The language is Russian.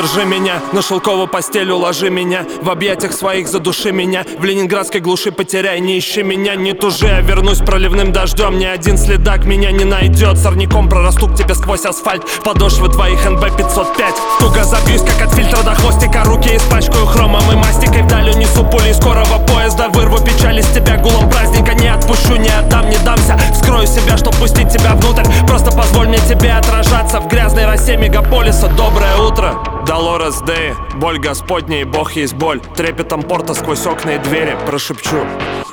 держи меня, на шелковую постель уложи меня, в объятиях своих задуши меня, в ленинградской глуши потеряй, не ищи меня, не тужи, я вернусь проливным дождем. Ни один следак меня не найдет, сорняком прорасту к тебе сквозь асфальт, подошвы твоих НБ 505. Туго забьюсь, как от фильтра до хвостика, руки испачкаю хромом и мастикой, вдаль унесу пули скорого поезда, вырву печаль из тебя гулом праздника, не отпущу, не отдам, не дамся, вскрою себя, чтоб пустить тебя внутрь, просто позволь мне тебе отражаться в грязной росе мегаполиса. Доброе утро, Долорес Дэй, боль Господня и Бог есть боль, трепетом порта сквозь окна и двери прошепчу: